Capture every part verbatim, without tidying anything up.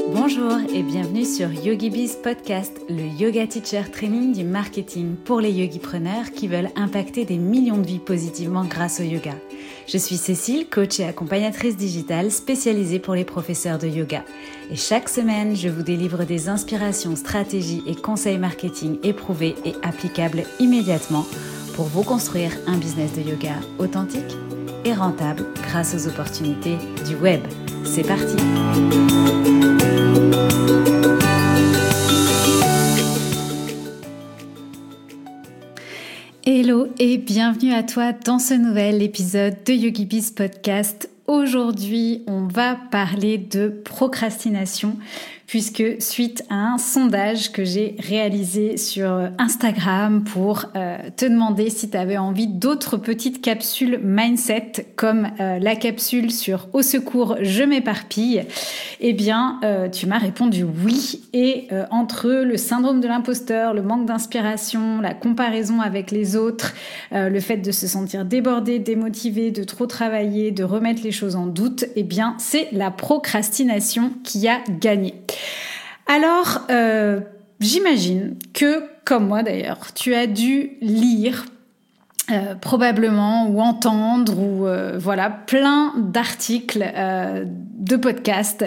Bonjour et bienvenue sur YogiBiz Podcast, le yoga teacher training du marketing pour les yogipreneurs qui veulent impacter des millions de vies positivement grâce au yoga. Je suis Cécile, coach et accompagnatrice digitale spécialisée pour les professeurs de yoga. Et chaque semaine, je vous délivre des inspirations, stratégies et conseils marketing éprouvés et applicables immédiatement pour vous construire un business de yoga authentique et rentable grâce aux opportunités du web. C'est parti! Hello et bienvenue à toi dans ce nouvel épisode de YogiBiz Podcast. Aujourd'hui, on va parler de procrastination puisque suite à un sondage que j'ai réalisé sur Instagram pour euh, te demander si tu avais envie d'autres petites capsules mindset comme euh, la capsule sur Au secours, je m'éparpille, eh bien, euh, tu m'as répondu oui. Et euh, entre le syndrome de l'imposteur, le manque d'inspiration, la comparaison avec les autres, euh, le fait de se sentir débordé, démotivé, de trop travailler, de remettre les choses en doute, eh bien, c'est la procrastination qui a gagné. Alors, euh, j'imagine que, comme moi d'ailleurs, tu as dû lire euh, probablement ou entendre ou euh, voilà plein d'articles, euh, de podcasts,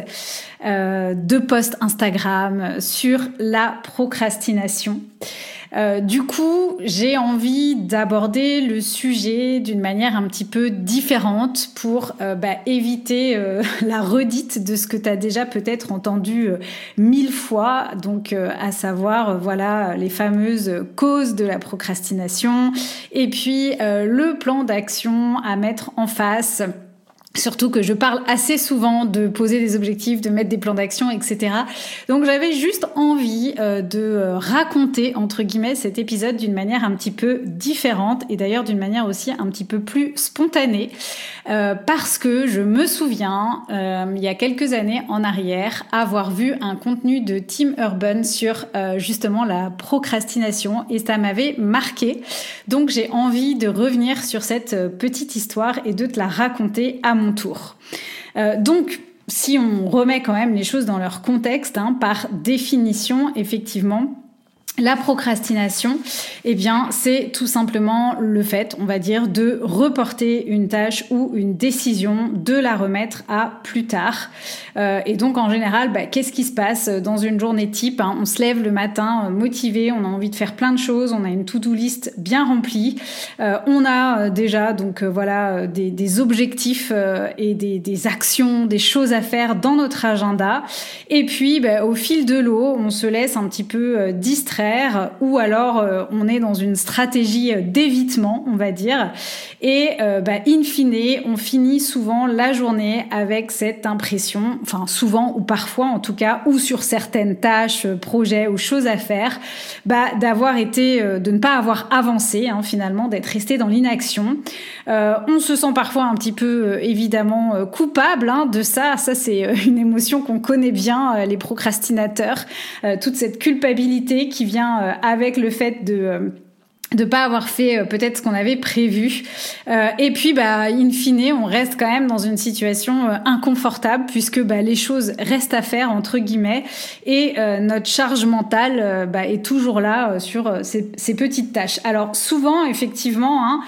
euh, de posts Instagram sur la procrastination. Euh, du coup, j'ai envie d'aborder le sujet d'une manière un petit peu différente pour euh, bah, éviter euh, la redite de ce que tu as déjà peut-être entendu euh, mille fois, donc euh, à savoir euh, voilà les fameuses causes de la procrastination et puis euh, le plan d'action à mettre en face. Surtout que je parle assez souvent de poser des objectifs, de mettre des plans d'action, et cetera. Donc j'avais juste envie euh, de euh, raconter, entre guillemets, cet épisode d'une manière un petit peu différente et d'ailleurs d'une manière aussi un petit peu plus spontanée euh, parce que je me souviens, euh, il y a quelques années en arrière, avoir vu un contenu de Tim Urban sur euh, justement la procrastination et ça m'avait marqué. Donc j'ai envie de revenir sur cette petite histoire et de te la raconter à mon tour. Euh, donc, si on remet quand même les choses dans leur contexte, hein, par définition, effectivement, la procrastination, eh bien, c'est tout simplement le fait, on va dire, de reporter une tâche ou une décision, de la remettre à plus tard. Euh, et donc, en général, bah, qu'est-ce qui se passe dans une journée type, hein? On se lève le matin euh, motivé, on a envie de faire plein de choses, on a une to-do list bien remplie, euh, on a euh, déjà donc euh, voilà des, des objectifs euh, et des, des actions, des choses à faire dans notre agenda. Et puis, bah, au fil de l'eau, on se laisse un petit peu euh, distraire. Ou alors euh, on est dans une stratégie d'évitement, on va dire, et euh, bah, in fine, on finit souvent la journée avec cette impression, enfin souvent ou parfois en tout cas, ou sur certaines tâches, projets ou choses à faire, bah, d'avoir été, euh, de ne pas avoir avancé, hein, finalement, d'être resté dans l'inaction. Euh, on se sent parfois un petit peu euh, évidemment euh, coupable hein, de ça. Ça c'est euh, une émotion qu'on connaît bien, euh, les procrastinateurs, euh, toute cette culpabilité qui vient euh, avec le fait de euh, de pas avoir fait euh, peut-être ce qu'on avait prévu. Euh, et puis, bah, in fine, on reste quand même dans une situation euh, inconfortable puisque bah, les choses restent à faire, entre guillemets, et euh, notre charge mentale euh, bah, est toujours là euh, sur euh, ces, ces petites tâches. Alors, souvent, effectivement, hein,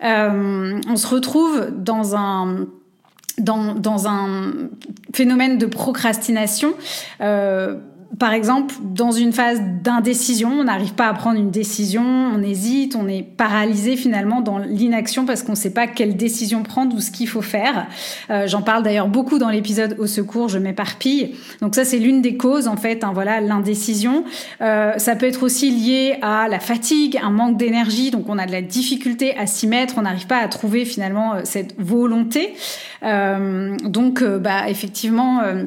euh, on se retrouve dans un... Dans, dans un phénomène de procrastination, euh, par exemple, dans une phase d'indécision, on n'arrive pas à prendre une décision, on hésite, on est paralysé finalement dans l'inaction parce qu'on ne sait pas quelle décision prendre ou ce qu'il faut faire. Euh, j'en parle d'ailleurs beaucoup dans l'épisode Au secours, je m'éparpille. Donc ça, c'est l'une des causes en fait, hein, voilà, l'indécision. Euh, ça peut être aussi lié à la fatigue, un manque d'énergie, donc on a de la difficulté à s'y mettre, on n'arrive pas à trouver finalement cette volonté. Euh, donc, euh, bah effectivement. Euh,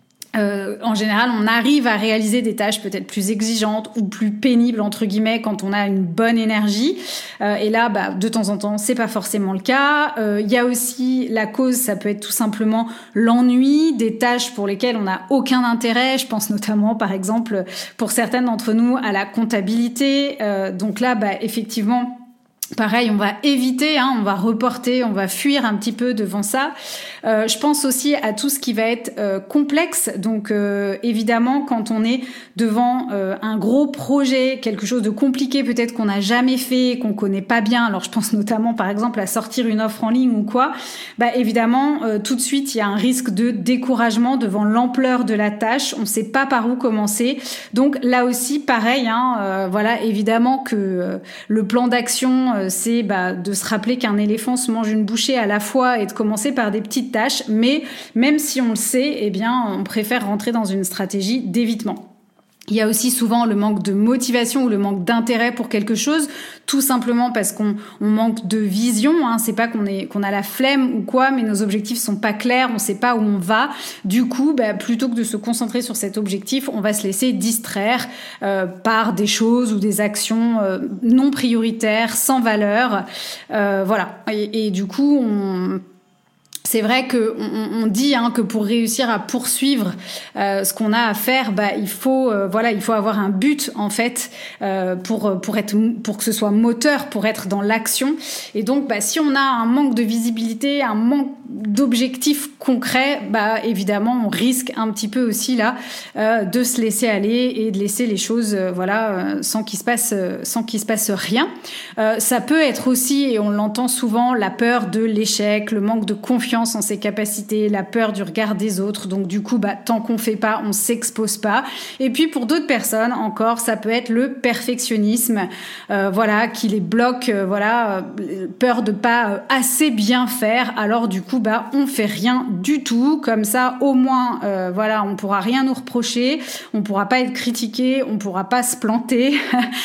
Euh, en général, on arrive à réaliser des tâches peut-être plus exigeantes ou plus pénibles entre guillemets quand on a une bonne énergie. Euh, et là, bah, de temps en temps, c'est pas forcément le cas. Il euh, y a aussi la cause, ça peut être tout simplement l'ennui, des tâches pour lesquelles on n'a aucun intérêt. Je pense notamment, par exemple, pour certaines d'entre nous, à la comptabilité. Euh, donc là, bah, effectivement. Pareil, on va éviter, hein, on va reporter, on va fuir un petit peu devant ça. Euh, je pense aussi à tout ce qui va être euh, complexe. Donc, euh, évidemment, quand on est devant euh, un gros projet, quelque chose de compliqué, peut-être qu'on n'a jamais fait, qu'on connaît pas bien. Alors, je pense notamment, par exemple, à sortir une offre en ligne ou quoi. Bah, évidemment, euh, tout de suite, il y a un risque de découragement devant l'ampleur de la tâche. On ne sait pas par où commencer. Donc, là aussi, pareil. Hein, euh, voilà, évidemment que euh, le plan d'action euh, c'est bah, de se rappeler qu'un éléphant se mange une bouchée à la fois et de commencer par des petites tâches, mais même si on le sait, eh bien, on préfère rentrer dans une stratégie d'évitement. Il y a aussi souvent le manque de motivation ou le manque d'intérêt pour quelque chose, tout simplement parce qu'on on manque de vision. Hein. C'est pas qu'on est qu'on a la flemme ou quoi, mais nos objectifs sont pas clairs, on sait pas où on va. Du coup, bah, plutôt que de se concentrer sur cet objectif, on va se laisser distraire euh, par des choses ou des actions euh, non prioritaires, sans valeur. Euh, voilà. Et, et du coup, on C'est vrai que on, on dit hein, que pour réussir à poursuivre euh, ce qu'on a à faire, bah il faut euh, voilà il faut avoir un but en fait euh, pour pour être pour que ce soit moteur, pour être dans l'action. Et donc bah si on a un manque de visibilité, un manque d'objectifs concrets, bah évidemment on risque un petit peu aussi là euh, de se laisser aller et de laisser les choses euh, voilà euh, sans qu'il se passe euh, sans qu'il se passe rien. Euh, ça peut être aussi, et on l'entend souvent, la peur de l'échec, le manque de confiance en ses capacités, la peur du regard des autres. Donc du coup, bah, tant qu'on fait pas, on s'expose pas. Et puis pour d'autres personnes encore, ça peut être le perfectionnisme, euh, voilà, qui les bloque, euh, voilà, euh, peur de pas euh, assez bien faire. Alors du coup, bah, on fait rien du tout. Comme ça, au moins, euh, voilà, on pourra rien nous reprocher, on pourra pas être critiqué, on pourra pas se planter.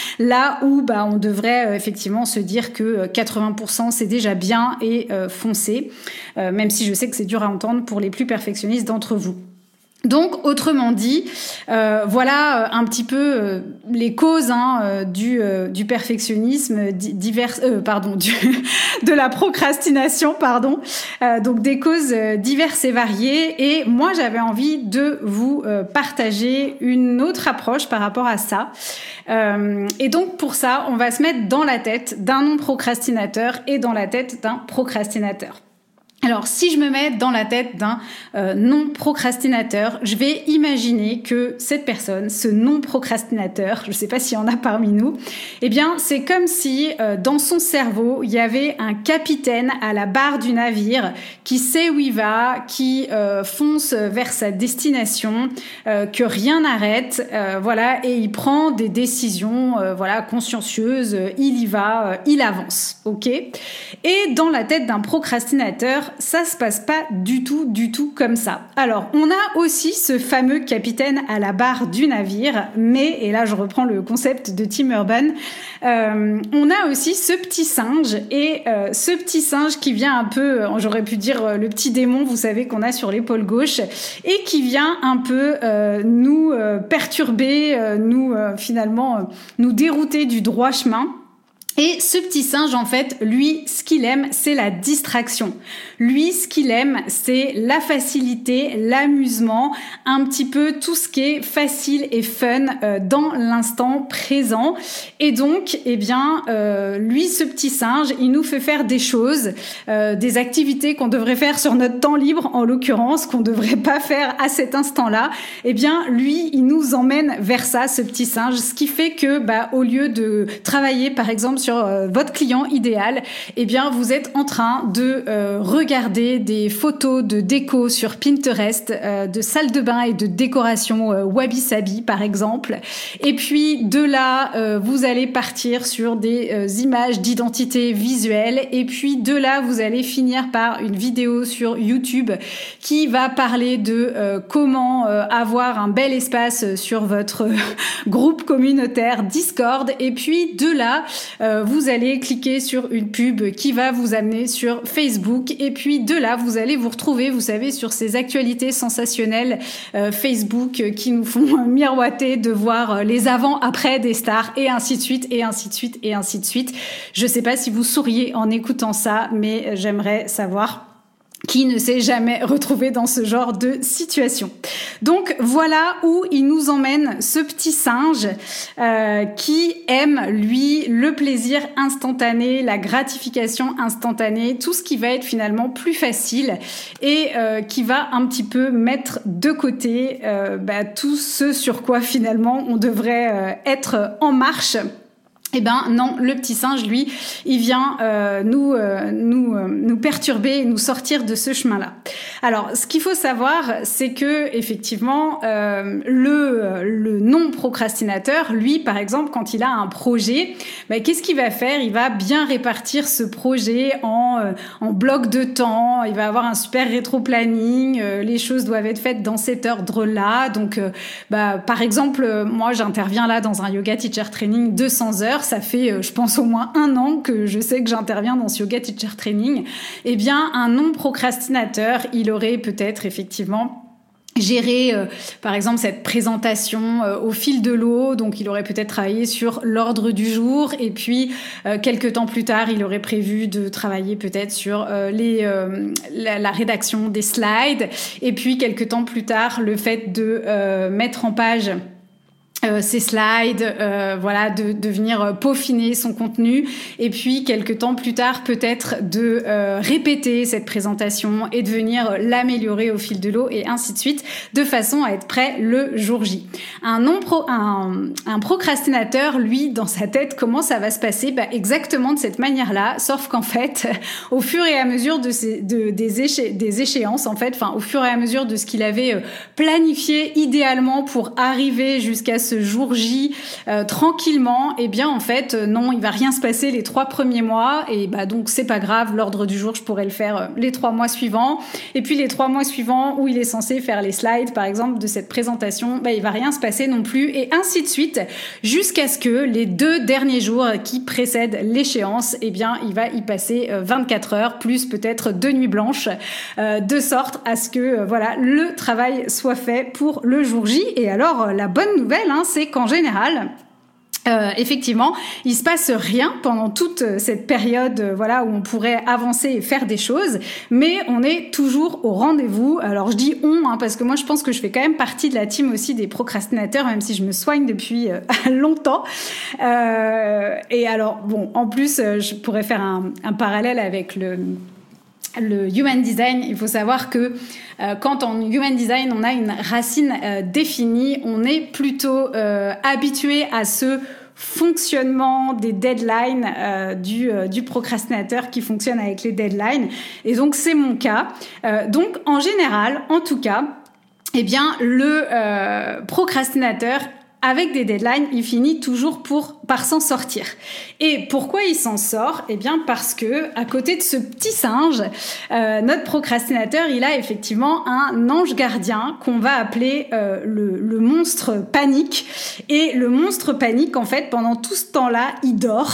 Là où, bah, on devrait euh, effectivement se dire que quatre-vingts pour cent c'est déjà bien et euh, foncer. Euh, même si je sais que c'est dur à entendre pour les plus perfectionnistes d'entre vous. Donc, autrement dit, euh, voilà euh, un petit peu euh, les causes hein, euh, du, euh, du perfectionnisme, divers, euh, pardon, du, de la procrastination, pardon. Euh, donc, des causes euh, diverses et variées. Et moi, j'avais envie de vous euh, partager une autre approche par rapport à ça. Euh, et donc, pour ça, on va se mettre dans la tête d'un non-procrastinateur et dans la tête d'un procrastinateur. Alors, si je me mets dans la tête d'un euh, non-procrastinateur, je vais imaginer que cette personne, ce non-procrastinateur, je ne sais pas s'il y en a parmi nous, eh bien, c'est comme si euh, dans son cerveau, il y avait un capitaine à la barre du navire qui sait où il va, qui euh, fonce vers sa destination, euh, que rien n'arrête, euh, voilà, et il prend des décisions, euh, voilà, consciencieuses, il y va, euh, il avance, ok ? Et dans la tête d'un procrastinateur, ça se passe pas du tout, du tout comme ça. Alors, on a aussi ce fameux capitaine à la barre du navire, mais, et là je reprends le concept de Tim Urban, euh, on a aussi ce petit singe, et euh, ce petit singe qui vient un peu, j'aurais pu dire le petit démon, vous savez, qu'on a sur l'épaule gauche, et qui vient un peu euh, nous euh, perturber, euh, nous euh, finalement euh, nous dérouter du droit chemin. Et ce petit singe, en fait, lui, ce qu'il aime, c'est la distraction. Lui, ce qu'il aime, c'est la facilité, l'amusement, un petit peu tout ce qui est facile et fun euh, dans l'instant présent. Et donc, eh bien, euh, lui, ce petit singe, il nous fait faire des choses, euh, des activités qu'on devrait faire sur notre temps libre, en l'occurrence, qu'on devrait pas faire à cet instant-là. Eh bien, lui, il nous emmène vers ça, ce petit singe, ce qui fait que, bah, au lieu de travailler, par exemple, sur sur euh, votre client idéal, eh bien vous êtes en train de euh, regarder des photos de déco sur Pinterest, euh, de salle de bain et de décoration euh, wabi-sabi par exemple. Et puis de là, euh, vous allez partir sur des euh, images d'identité visuelle. Et puis de là, vous allez finir par une vidéo sur YouTube qui va parler de euh, comment euh, avoir un bel espace sur votre euh, groupe communautaire Discord. Et puis de là, euh, vous allez cliquer sur une pub qui va vous amener sur Facebook. Et puis de là, vous allez vous retrouver, vous savez, sur ces actualités sensationnelles euh, Facebook euh, qui nous font miroiter de voir les avant-après des stars et ainsi de suite, et ainsi de suite, et ainsi de suite. Je sais pas si vous souriez en écoutant ça, mais j'aimerais savoir qui ne s'est jamais retrouvé dans ce genre de situation. Donc voilà où il nous emmène ce petit singe euh, qui aime, lui, le plaisir instantané, la gratification instantanée, tout ce qui va être finalement plus facile et euh, qui va un petit peu mettre de côté euh, bah, tout ce sur quoi finalement on devrait euh, être en marche. Eh ben non, le petit singe, lui, il vient euh, nous euh, nous euh, nous perturber et nous sortir de ce chemin-là. Alors, ce qu'il faut savoir, c'est que effectivement, euh, le le non procrastinateur, lui, par exemple, quand il a un projet, ben, qu'est-ce qu'il va faire ? Il va bien répartir ce projet en euh, en blocs de temps. Il va avoir un super rétro-planning. Euh, les choses doivent être faites dans cet ordre-là. Donc, euh, bah, par exemple, euh, moi, j'interviens là dans un yoga teacher training deux cents heures. Ça fait, je pense, au moins un an que je sais que j'interviens dans ce yoga teacher training. Eh bien, un non-procrastinateur, il aurait peut-être effectivement gérer, euh, par exemple, cette présentation euh, au fil de l'eau. Donc, il aurait peut-être travaillé sur l'ordre du jour. Et puis, euh, quelques temps plus tard, il aurait prévu de travailler peut-être sur euh, les, euh, la, la rédaction des slides. Et puis, quelques temps plus tard, le fait de euh, mettre en page Euh, ses slides, euh, voilà, de, de venir peaufiner son contenu, et puis quelques temps plus tard peut-être de euh, répéter cette présentation et de venir l'améliorer au fil de l'eau et ainsi de suite, de façon à être prêt le jour J. Un non pro, un, un procrastinateur, lui, dans sa tête, comment ça va se passer ? Bah, exactement de cette manière-là, sauf qu'en fait, au fur et à mesure de, ces, de des, éché, des échéances, en fait, enfin au fur et à mesure de ce qu'il avait planifié idéalement pour arriver jusqu'à ce jour J euh, tranquillement, et eh bien en fait euh, non, il va rien se passer les trois premiers mois, et bah donc c'est pas grave, l'ordre du jour je pourrais le faire euh, les trois mois suivants, et puis les trois mois suivants où il est censé faire les slides par exemple de cette présentation, bah il va rien se passer non plus, et ainsi de suite jusqu'à ce que les deux derniers jours qui précèdent l'échéance, et eh bien il va y passer euh, vingt-quatre heures plus peut-être deux nuits blanches, euh, de sorte à ce que euh, voilà, le travail soit fait pour le jour J. Et alors euh, la bonne nouvelle, hein, c'est qu'en général, Euh, effectivement, il se passe rien pendant toute cette période, euh, voilà, où on pourrait avancer et faire des choses, mais on est toujours au rendez-vous. Alors je dis on, hein, parce que moi je pense que je fais quand même partie de la team aussi des procrastinateurs, même si je me soigne depuis euh, longtemps. Euh, et alors bon, en plus, euh, je pourrais faire un, un parallèle avec le le Human Design. Il faut savoir que euh, quand en Human Design on a une racine euh, définie, on est plutôt euh, habitué à ce fonctionnement des deadlines euh, du, euh, du procrastinateur qui fonctionne avec les deadlines. Et donc c'est mon cas. Euh, donc en général, en tout cas, eh bien le euh, procrastinateur avec des deadlines, il finit toujours pour, par s'en sortir. Et pourquoi il s'en sort ? Eh bien, parce que, à côté de ce petit singe, euh, notre procrastinateur, il a effectivement un ange gardien qu'on va appeler euh, le, le monstre panique. Et le monstre panique, en fait, pendant tout ce temps-là, il dort.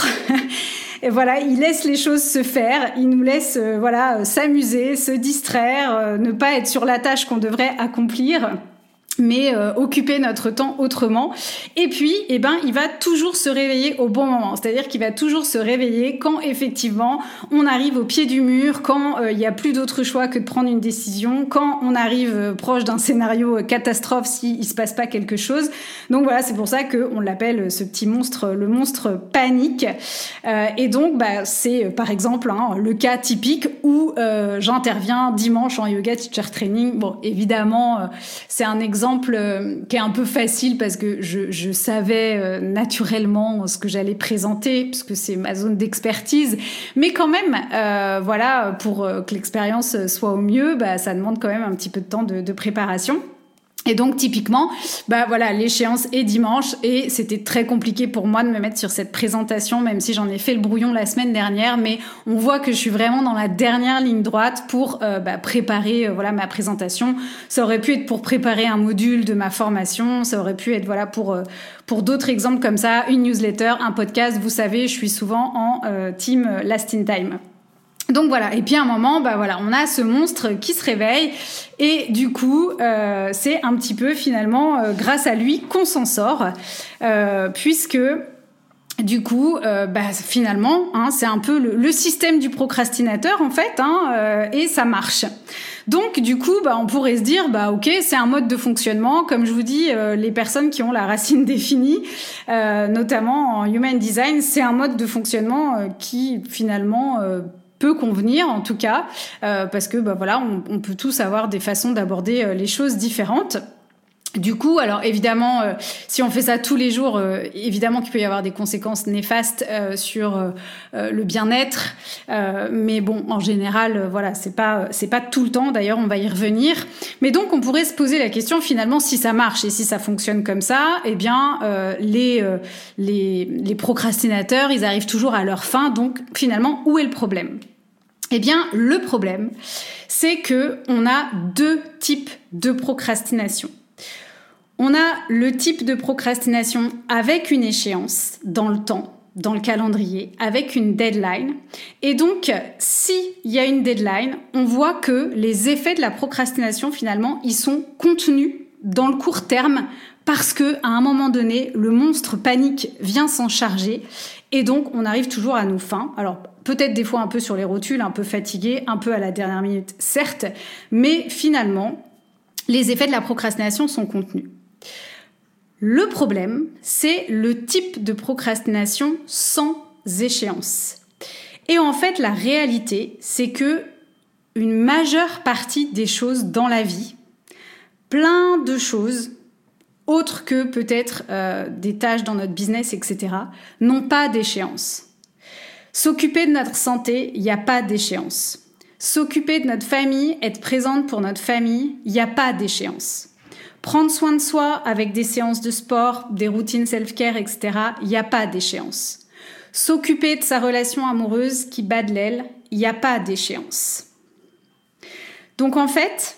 Et voilà, il laisse les choses se faire, il nous laisse euh, voilà, euh, s'amuser, se distraire, euh, ne pas être sur la tâche qu'on devrait accomplir, mais euh, occuper notre temps autrement. Et puis, eh ben, il va toujours se réveiller au bon moment. C'est-à-dire qu'il va toujours se réveiller quand, effectivement, on arrive au pied du mur, quand il euh, n'y a plus d'autre choix que de prendre une décision, quand on arrive euh, proche d'un scénario euh, catastrophe s'il ne se passe pas quelque chose. Donc voilà, c'est pour ça qu'on l'appelle ce petit monstre, le monstre panique. Euh, et donc, bah, c'est, euh, par exemple, hein, le cas typique où euh, j'interviens dimanche en yoga teacher training. Bon, évidemment, euh, c'est un exemple exemple qui est un peu facile parce que je, je savais euh, naturellement ce que j'allais présenter puisque c'est ma zone d'expertise, mais quand même euh, voilà, pour euh, que l'expérience soit au mieux, bah, ça demande quand même un petit peu de temps de, de préparation. Et donc typiquement, bah voilà, l'échéance est dimanche et c'était très compliqué pour moi de me mettre sur cette présentation, même si j'en ai fait le brouillon la semaine dernière, mais on voit que je suis vraiment dans la dernière ligne droite pour euh, bah, préparer euh, voilà ma présentation. Ça aurait pu être pour préparer un module de ma formation, ça aurait pu être voilà pour euh, pour d'autres exemples comme ça, une newsletter, un podcast. Vous savez, je suis souvent en euh, team Last in Time. Donc voilà, et puis à un moment, bah voilà, on a ce monstre qui se réveille et du coup, euh, c'est un petit peu finalement euh, grâce à lui qu'on s'en sort, euh, puisque du coup, euh, bah, finalement, hein, c'est un peu le, le système du procrastinateur, en fait, hein, euh, et ça marche. Donc, du coup, bah, on pourrait se dire, bah, ok, c'est un mode de fonctionnement. Comme je vous dis, euh, les personnes qui ont la racine définie, euh, notamment en Human Design, c'est un mode de fonctionnement euh, qui, finalement, euh, peut convenir, en tout cas, euh, parce que, bah, voilà, on, on peut tous avoir des façons d'aborder euh, les choses différentes. Du coup, alors évidemment, euh, si on fait ça tous les jours, euh, évidemment qu'il peut y avoir des conséquences néfastes euh, sur euh, euh, le bien-être. Euh, mais bon, en général, euh, voilà, c'est pas c'est pas tout le temps. D'ailleurs, on va y revenir. Mais donc, on pourrait se poser la question finalement si ça marche et si ça fonctionne comme ça, eh bien, euh, les euh, les les procrastinateurs, ils arrivent toujours à leur fin. Donc, finalement, où est le problème ? Eh bien, le problème, c'est que on a deux types de procrastination. On a le type de procrastination avec une échéance dans le temps, dans le calendrier, avec une deadline. Et donc, s'il y a une deadline, on voit que les effets de la procrastination, finalement, ils sont contenus dans le court terme parce que, à un moment donné, le monstre panique vient s'en charger et donc on arrive toujours à nos fins. Alors, peut-être des fois un peu sur les rotules, un peu fatigué, un peu à la dernière minute, certes, mais finalement, les effets de la procrastination sont contenus. Le problème, c'est le type de procrastination sans échéance. Et en fait, la réalité, c'est que une majeure partie des choses dans la vie, plein de choses, autres que peut-être euh, des tâches dans notre business, et cetera, n'ont pas d'échéance. S'occuper de notre santé, il n'y a pas d'échéance. S'occuper de notre famille, être présente pour notre famille, il n'y a pas d'échéance. Prendre soin de soi avec des séances de sport, des routines self-care, et cetera, il n'y a pas d'échéance. S'occuper de sa relation amoureuse qui bat de l'aile, il n'y a pas d'échéance. Donc en fait,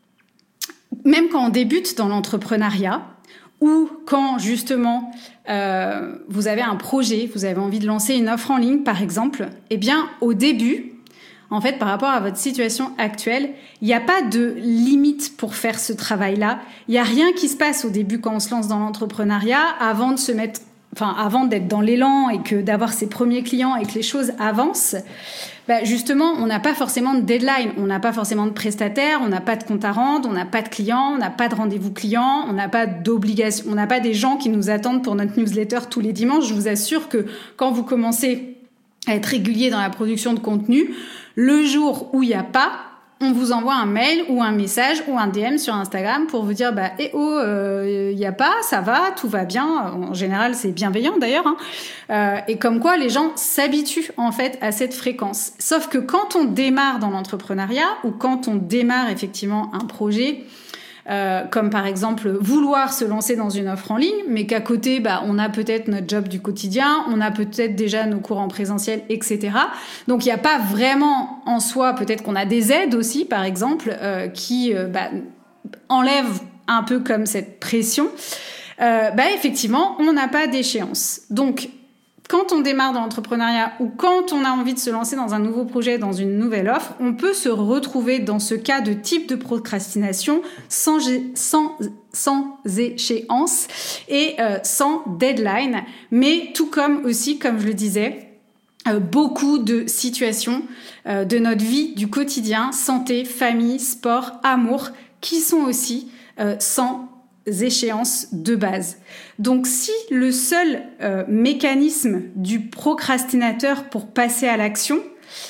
même quand on débute dans l'entrepreneuriat, ou quand justement euh, vous avez un projet, vous avez envie de lancer une offre en ligne par exemple, eh bien au début, en fait, par rapport à votre situation actuelle, il n'y a pas de limite pour faire ce travail-là. Il n'y a rien qui se passe au début quand on se lance dans l'entrepreneuriat avant de se mettre, enfin, avant d'être dans l'élan et que d'avoir ses premiers clients et que les choses avancent. Bah, justement, on n'a pas forcément de deadline, on n'a pas forcément de prestataire, on n'a pas de compte à rendre, on n'a pas de clients, on n'a pas de rendez-vous clients, on n'a pas d'obligation, on n'a pas des gens qui nous attendent pour notre newsletter tous les dimanches. Je vous assure que quand vous commencez à être régulier dans la production de contenu, le jour où il n'y a pas, on vous envoie un mail ou un message ou un D M sur Instagram pour vous dire bah eh oh, il euh, n'y a pas, ça va, tout va bien. En général, c'est bienveillant d'ailleurs. Hein. Euh, et comme quoi, les gens s'habituent en fait à cette fréquence. Sauf que quand on démarre dans l'entrepreneuriat ou quand on démarre effectivement un projet, Euh, comme par exemple vouloir se lancer dans une offre en ligne, mais qu'à côté, bah, on a peut-être notre job du quotidien, on a peut-être déjà nos cours en présentiel, et cetera. Donc, il n'y a pas vraiment en soi, peut-être qu'on a des aides aussi, par exemple, euh, qui euh, bah, enlèvent un peu comme cette pression. Euh, bah, effectivement, on n'a pas d'échéance. Donc, quand on démarre dans l'entrepreneuriat ou quand on a envie de se lancer dans un nouveau projet, dans une nouvelle offre, on peut se retrouver dans ce cas de type de procrastination sans, sans, sans échéance et euh, sans deadline. Mais tout comme aussi, comme je le disais, euh, beaucoup de situations euh, de notre vie du quotidien, santé, famille, sport, amour, qui sont aussi euh, sans échéances de base. Donc si le seul euh, mécanisme du procrastinateur pour passer à l'action,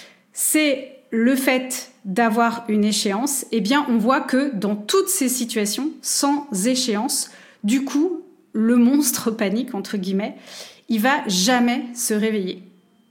c'est le fait d'avoir une échéance, eh bien on voit que dans toutes ces situations, sans échéance, du coup, le monstre panique, entre guillemets, il va jamais se réveiller.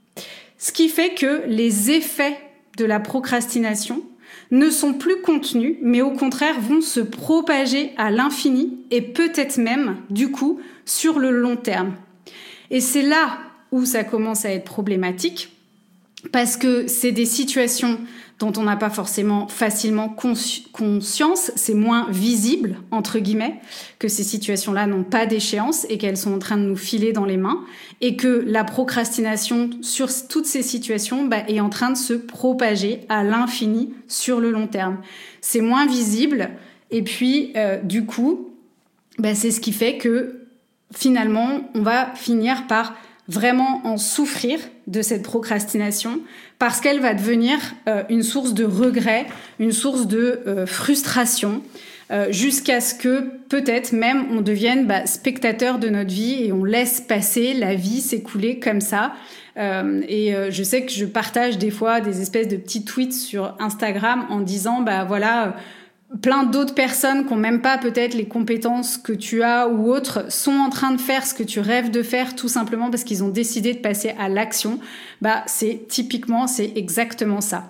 Ce qui fait que les effets de la procrastination ne sont plus contenus, mais au contraire vont se propager à l'infini et peut-être même, du coup, sur le long terme. Et c'est là où ça commence à être problématique, parce que c'est des situations dont on n'a pas forcément facilement consci- conscience, c'est moins visible, entre guillemets, que ces situations-là n'ont pas d'échéance et qu'elles sont en train de nous filer dans les mains, et que la procrastination sur toutes ces situations bah, est en train de se propager à l'infini sur le long terme. C'est moins visible, et puis euh, du coup, bah, c'est ce qui fait que finalement, on va finir par vraiment en souffrir de cette procrastination parce qu'elle va devenir euh, une source de regret, une source de euh, frustration, euh, jusqu'à ce que peut-être même on devienne bah, spectateur de notre vie et on laisse passer la vie s'écouler comme ça. Euh, et euh, je sais que je partage des fois des espèces de petits tweets sur Instagram en disant bah voilà, plein d'autres personnes qui n'ont même pas peut-être les compétences que tu as ou autres sont en train de faire ce que tu rêves de faire tout simplement parce qu'ils ont décidé de passer à l'action. Bah c'est typiquement, c'est exactement ça.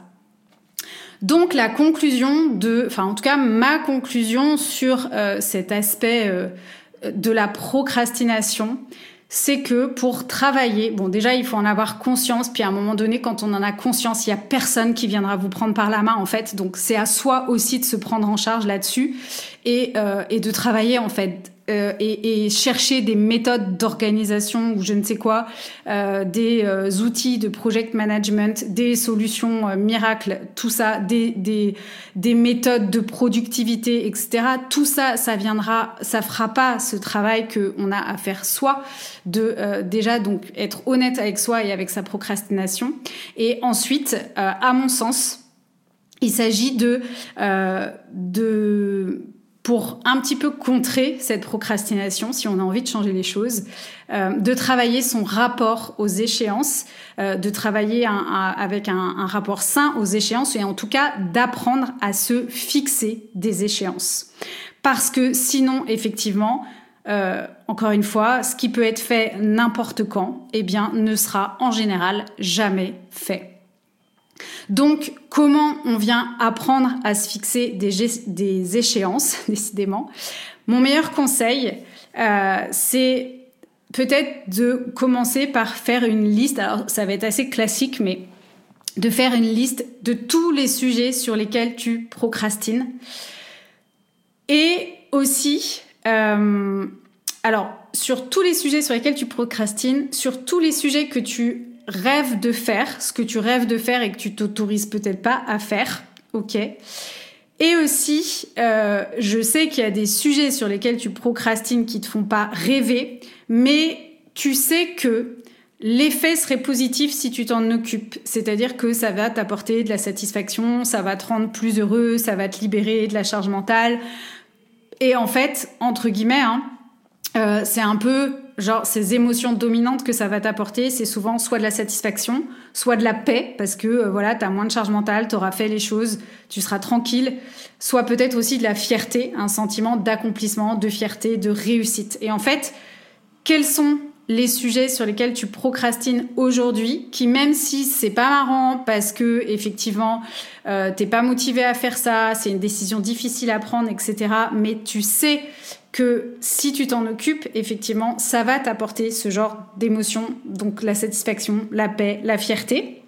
Donc la conclusion de, enfin en tout cas ma conclusion sur euh, cet aspect euh, de la procrastination, c'est que pour travailler, bon déjà il faut en avoir conscience, puis à un moment donné quand on en a conscience, il y a personne qui viendra vous prendre par la main en fait, donc c'est à soi aussi de se prendre en charge là-dessus et, euh, et de travailler en fait. Euh, et, et chercher des méthodes d'organisation ou je ne sais quoi, euh, des euh, outils de project management, des solutions euh, miracles, tout ça, des, des, des méthodes de productivité, et cetera. Tout ça, ça viendra, ça fera pas ce travail que on a à faire soi, de euh, déjà donc être honnête avec soi et avec sa procrastination. Et ensuite, euh, à mon sens, il s'agit de euh, de pour un petit peu contrer cette procrastination, si on a envie de changer les choses, euh, de travailler son rapport aux échéances, euh, de travailler un, un, avec un, un rapport sain aux échéances et en tout cas d'apprendre à se fixer des échéances. Parce que sinon, effectivement, euh, encore une fois, ce qui peut être fait n'importe quand, eh bien, ne sera en général jamais fait. Donc, comment on vient apprendre à se fixer des, des échéances, décidément. Mon meilleur conseil, euh, c'est peut-être de commencer par faire une liste. Alors, ça va être assez classique, mais de faire une liste de tous les sujets sur lesquels tu procrastines. Et aussi, euh, alors, sur tous les sujets sur lesquels tu procrastines, sur tous les sujets que tu rêves de faire, ce que tu rêves de faire et que tu t'autorises peut-être pas à faire, ok. Et aussi, euh, je sais qu'il y a des sujets sur lesquels tu procrastines qui te font pas rêver, mais tu sais que l'effet serait positif si tu t'en occupes. C'est-à-dire que ça va t'apporter de la satisfaction, ça va te rendre plus heureux, ça va te libérer de la charge mentale. Et en fait, entre guillemets, hein, euh, c'est un peu genre ces émotions dominantes que ça va t'apporter, c'est souvent soit de la satisfaction, soit de la paix, parce que euh, voilà, t'as moins de charge mentale, t'auras fait les choses, tu seras tranquille, soit peut-être aussi de la fierté, un sentiment d'accomplissement, de fierté, de réussite. Et en fait, quels sont les sujets sur lesquels tu procrastines aujourd'hui, qui même si c'est pas marrant parce que effectivement euh, t'es pas motivé à faire ça, c'est une décision difficile à prendre, et cetera. Mais tu sais que si tu t'en occupes, effectivement, ça va t'apporter ce genre d'émotions, donc la satisfaction, la paix, la fierté.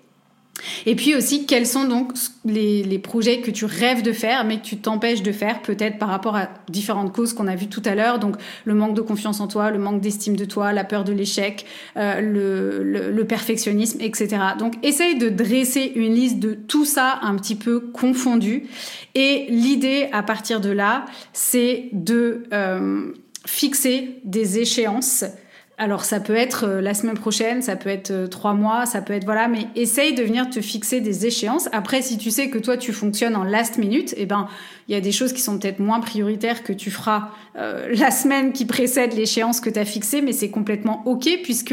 Et puis aussi, quels sont donc les, les projets que tu rêves de faire, mais que tu t'empêches de faire, peut-être par rapport à différentes causes qu'on a vues tout à l'heure, donc le manque de confiance en toi, le manque d'estime de toi, la peur de l'échec, euh, le, le, le perfectionnisme, et cetera. Donc, essaye de dresser une liste de tout ça un petit peu confondu. Et l'idée, à partir de là, c'est de euh, fixer des échéances. Alors, ça peut être la semaine prochaine, ça peut être trois mois, ça peut être... Voilà, mais essaye de venir te fixer des échéances. Après, si tu sais que toi, tu fonctionnes en last minute, eh ben, il y a des choses qui sont peut-être moins prioritaires que tu feras euh, la semaine qui précède l'échéance que tu as fixée, mais c'est complètement OK, puisque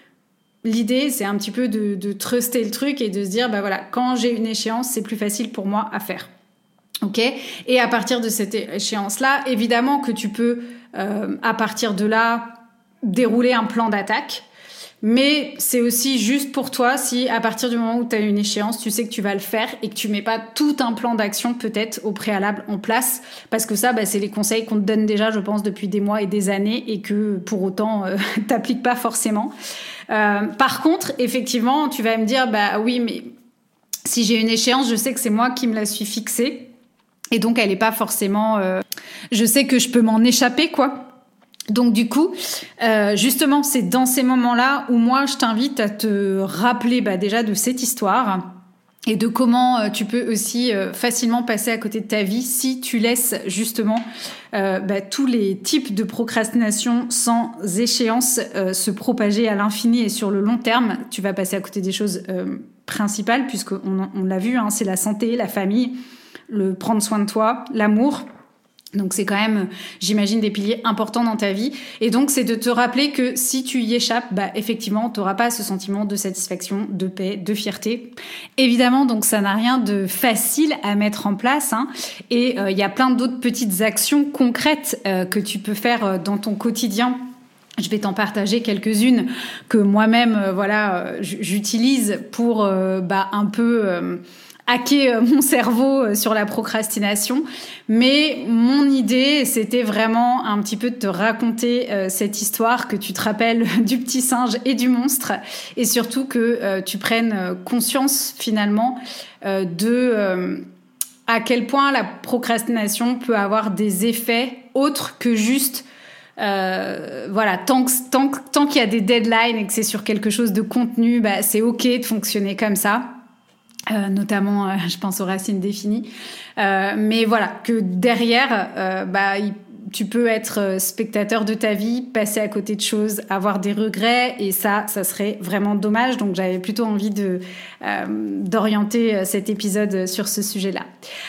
l'idée, c'est un petit peu de, de truster le truc et de se dire, bah voilà, quand j'ai une échéance, c'est plus facile pour moi à faire. OK ? Et à partir de cette échéance-là, évidemment que tu peux, euh, à partir de là... dérouler un plan d'attaque, mais c'est aussi juste pour toi si à partir du moment où tu as une échéance, tu sais que tu vas le faire et que tu mets pas tout un plan d'action peut-être au préalable en place, parce que ça, bah, c'est les conseils qu'on te donne déjà, je pense, depuis des mois et des années et que pour autant, euh, t'appliques pas forcément. Euh, par contre, effectivement, tu vas me dire, bah oui, mais si j'ai une échéance, je sais que c'est moi qui me la suis fixée et donc elle est pas forcément... Euh, je sais que je peux m'en échapper, quoi. Donc du coup, euh, justement, c'est dans ces moments-là où moi, je t'invite à te rappeler bah, déjà de cette histoire, et de comment euh, tu peux aussi euh, facilement passer à côté de ta vie si tu laisses justement euh, bah, tous les types de procrastination sans échéance euh, se propager à l'infini et sur le long terme. Tu vas passer à côté des choses euh, principales, puisqu'on on l'a vu, hein, c'est la santé, la famille, le prendre soin de toi, l'amour. Donc c'est quand même, j'imagine, des piliers importants dans ta vie. Et donc c'est de te rappeler que si tu y échappes, bah effectivement, tu n'auras pas ce sentiment de satisfaction, de paix, de fierté. Évidemment, donc ça n'a rien de facile à mettre en place, hein. Et il euh, y a plein d'autres petites actions concrètes euh, que tu peux faire euh, dans ton quotidien. Je vais t'en partager quelques-unes que moi-même, euh, voilà, euh, j'utilise pour euh, bah un peu euh, hacker mon cerveau sur la procrastination. Mais mon idée, c'était vraiment un petit peu de te raconter euh, cette histoire, que tu te rappelles du petit singe et du monstre, et surtout que euh, tu prennes conscience finalement euh, de euh, à quel point la procrastination peut avoir des effets autres que juste Euh, voilà, tant que, tant, tant qu'il y a des deadlines et que c'est sur quelque chose de contenu, bah, c'est ok de fonctionner comme ça. Euh, notamment, euh, je pense aux racines définies. Euh, mais voilà, que derrière, euh, bah, il, tu peux être spectateur de ta vie, passer à côté de choses, avoir des regrets, et ça, ça serait vraiment dommage. Donc, j'avais plutôt envie de euh, d'orienter cet épisode sur ce sujet-là.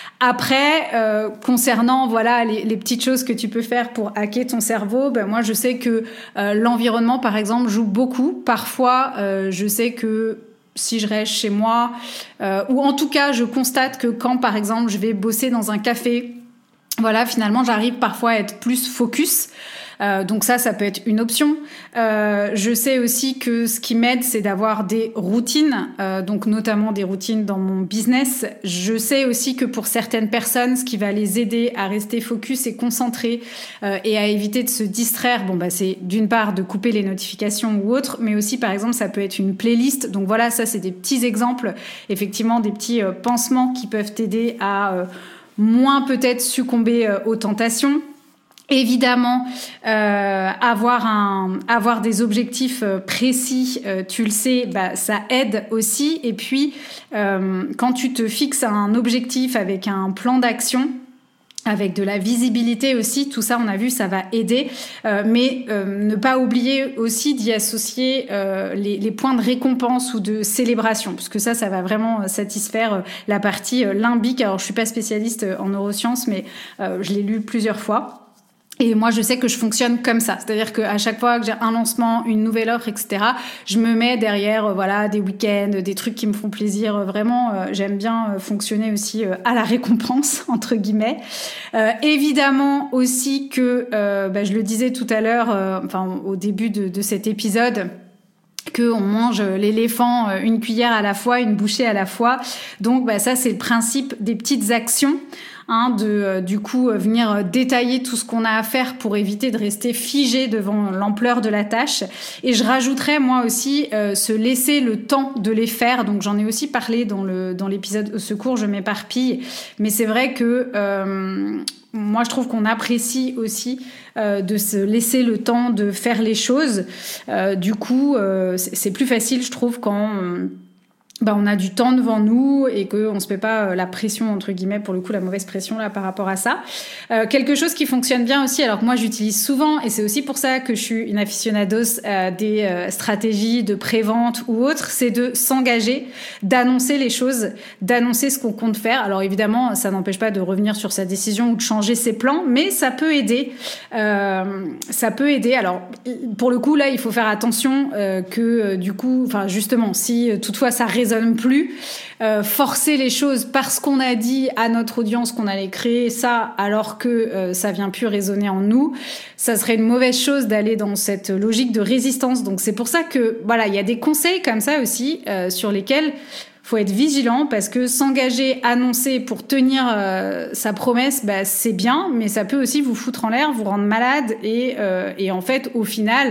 Après, euh, concernant voilà les, les petites choses que tu peux faire pour hacker ton cerveau, ben moi je sais que euh, l'environnement par exemple joue beaucoup. Parfois, euh, je sais que si je reste chez moi, euh, ou en tout cas je constate que quand par exemple je vais bosser dans un café, voilà, finalement j'arrive parfois à être plus focus. Euh, donc ça, ça peut être une option. Euh, je sais aussi que ce qui m'aide, c'est d'avoir des routines, euh, donc notamment des routines dans mon business. Je sais aussi que pour certaines personnes, ce qui va les aider à rester focus et concentrés euh, et à éviter de se distraire, bon bah c'est d'une part de couper les notifications ou autre, mais aussi par exemple ça peut être une playlist. Donc voilà, ça c'est des petits exemples, effectivement des petits euh, pansements qui peuvent t'aider à euh, moins peut-être succomber euh, aux tentations. Évidemment, euh, avoir un, avoir des objectifs précis, euh, tu le sais, bah ça aide aussi. Et puis, euh, quand tu te fixes un objectif avec un plan d'action, avec de la visibilité aussi, tout ça on a vu, ça va aider. Euh, mais euh, ne pas oublier aussi d'y associer euh, les, les points de récompense ou de célébration, parce que ça, ça va vraiment satisfaire la partie limbique. Alors je suis pas spécialiste en neurosciences, mais euh, je l'ai lu plusieurs fois. Et moi, je sais que je fonctionne comme ça. C'est-à-dire qu'à chaque fois que j'ai un lancement, une nouvelle offre, et cetera, je me mets derrière, euh, voilà, des week-ends, des trucs qui me font plaisir. Vraiment, euh, j'aime bien euh, fonctionner aussi euh, à la récompense, entre guillemets. Euh, évidemment aussi que, euh, bah, je le disais tout à l'heure, euh, enfin, au début de, de cet épisode, qu'on mange l'éléphant une cuillère à la fois, une bouchée à la fois. Donc, bah, ça, c'est le principe des petites actions. Hein, de euh, du coup euh, venir détailler tout ce qu'on a à faire pour éviter de rester figé devant l'ampleur de la tâche. Et je rajouterais moi aussi euh, se laisser le temps de les faire. Donc j'en ai aussi parlé dans le dans l'épisode au secours, je m'éparpille, mais c'est vrai que euh, moi je trouve qu'on apprécie aussi euh, de se laisser le temps de faire les choses. Euh, du coup euh, c'est, c'est plus facile, je trouve, quand on, bah, on a du temps devant nous et qu'on se met pas la pression, entre guillemets, pour le coup, la mauvaise pression là par rapport à ça. Euh, quelque chose qui fonctionne bien aussi, alors que moi j'utilise souvent, et c'est aussi pour ça que je suis une aficionados euh, des euh, stratégies de pré-vente ou autres, c'est de s'engager, d'annoncer les choses, d'annoncer ce qu'on compte faire. Alors évidemment, ça n'empêche pas de revenir sur sa décision ou de changer ses plans, mais ça peut aider. Euh, ça peut aider. Alors pour le coup, là, il faut faire attention euh, que euh, du coup, enfin justement, si euh, toutefois ça résonne plus, euh, forcer les choses parce qu'on a dit à notre audience qu'on allait créer ça alors que euh, ça vient plus résonner en nous, ça serait une mauvaise chose d'aller dans cette logique de résistance. Donc c'est pour ça que voilà, il y a des conseils comme ça aussi euh, sur lesquels faut être vigilant, parce que s'engager, annoncer pour tenir euh, sa promesse, bah, c'est bien, mais ça peut aussi vous foutre en l'air, vous rendre malade et, euh, et en fait, au final,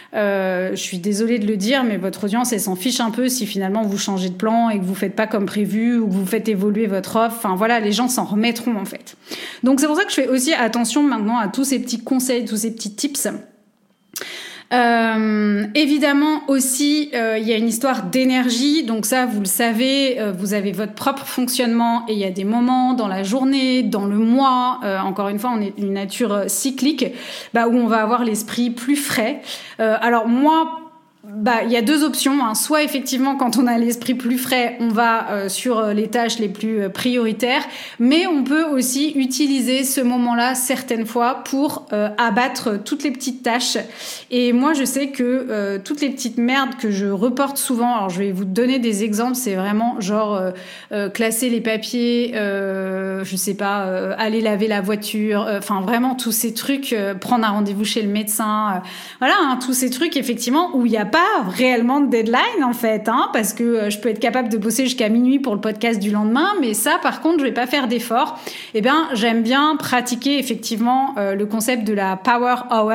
euh, je suis désolée de le dire, mais votre audience, elle s'en fiche un peu si finalement vous changez de plan et que vous faites pas comme prévu ou que vous faites évoluer votre offre. Enfin voilà, les gens s'en remettront en fait. Donc c'est pour ça que je fais aussi attention maintenant à tous ces petits conseils, tous ces petits tips. Euh, évidemment aussi, euh, il y a une histoire d'énergie. Donc ça, vous le savez, euh, vous avez votre propre fonctionnement et il y a des moments dans la journée, dans le mois, euh, encore une fois, on est une nature cyclique, bah, où on va avoir l'esprit plus frais. Euh, alors moi, bah, il y a deux options, hein. Soit effectivement, quand on a l'esprit plus frais, on va euh, sur les tâches les plus euh, prioritaires, mais on peut aussi utiliser ce moment-là certaines fois pour euh, abattre toutes les petites tâches. Et moi, je sais que euh, toutes les petites merdes que je reporte souvent, alors je vais vous donner des exemples, c'est vraiment genre euh, euh, classer les papiers, euh, je sais pas, euh, aller laver la voiture, enfin euh, vraiment tous ces trucs, euh, prendre un rendez-vous chez le médecin, euh, voilà, hein, tous ces trucs effectivement où il y a pas réellement de deadline en fait, hein, parce que je peux être capable de bosser jusqu'à minuit pour le podcast du lendemain, mais ça par contre je vais pas faire d'effort. Eh bien j'aime bien pratiquer effectivement euh, le concept de la Power Hour,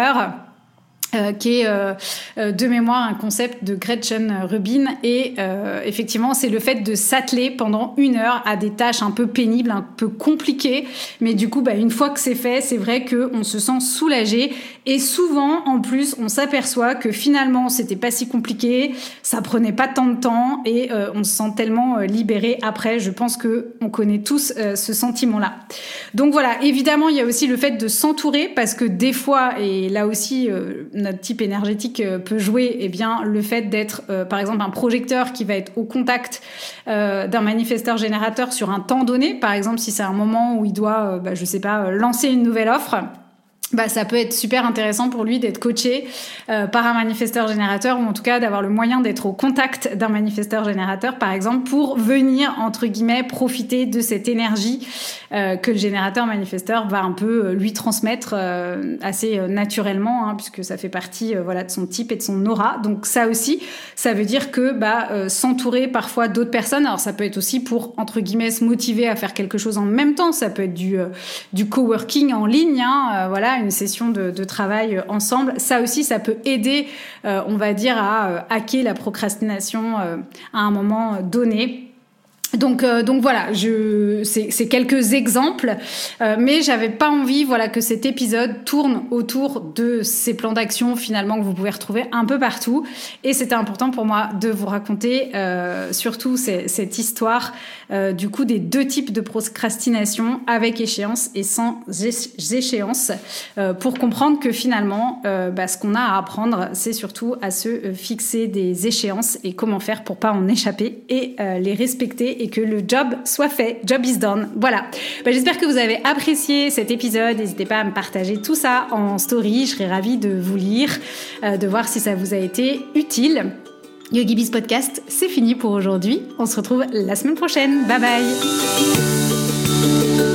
Euh, qui est euh, euh, de mémoire un concept de Gretchen Rubin et euh, effectivement c'est le fait de s'atteler pendant une heure à des tâches un peu pénibles, un peu compliquées, mais du coup bah, une fois que c'est fait, c'est vrai qu'on se sent soulagé et souvent en plus on s'aperçoit que finalement c'était pas si compliqué, ça prenait pas tant de temps et euh, on se sent tellement euh, libéré après. Je pense que on connaît tous euh, ce sentiment là. Donc voilà, évidemment il y a aussi le fait de s'entourer, parce que des fois, et là aussi euh, notre type énergétique peut jouer, eh bien, le fait d'être, euh, par exemple, un projecteur qui va être au contact euh, d'un manifesteur générateur sur un temps donné, par exemple, si c'est un moment où il doit, euh, bah, je sais pas, lancer une nouvelle offre, bah, ça peut être super intéressant pour lui d'être coaché euh, par un manifesteur générateur, ou en tout cas d'avoir le moyen d'être au contact d'un manifesteur générateur, par exemple, pour venir, entre guillemets, profiter de cette énergie euh, que le générateur manifesteur va un peu euh, lui transmettre euh, assez euh, naturellement, hein, puisque ça fait partie euh, voilà, de son type et de son aura. Donc ça aussi, ça veut dire que bah, euh, s'entourer parfois d'autres personnes, alors ça peut être aussi pour, entre guillemets, se motiver à faire quelque chose en même temps, ça peut être du, euh, du coworking en ligne, hein, euh, voilà, une session de, de travail ensemble. Ça aussi, ça peut aider, euh, on va dire, à euh, hacker la procrastination euh, à un moment donné. Donc, euh, donc voilà, je, c'est, c'est quelques exemples, euh, mais j'avais pas envie, voilà, que cet épisode tourne autour de ces plans d'action finalement que vous pouvez retrouver un peu partout. Et c'était important pour moi de vous raconter euh, surtout c'est, cette histoire euh, du coup des deux types de procrastination, avec échéance et sans échéance, euh, pour comprendre que finalement, euh, bah, ce qu'on a à apprendre, c'est surtout à se fixer des échéances et comment faire pour pas en échapper et euh, les respecter, et que le job soit fait. Job is done. Voilà. Bah, j'espère que vous avez apprécié cet épisode. N'hésitez pas à me partager tout ça en story. Je serais ravie de vous lire, euh, de voir si ça vous a été utile. YogiBiz Podcast, c'est fini pour aujourd'hui. On se retrouve la semaine prochaine. Bye bye.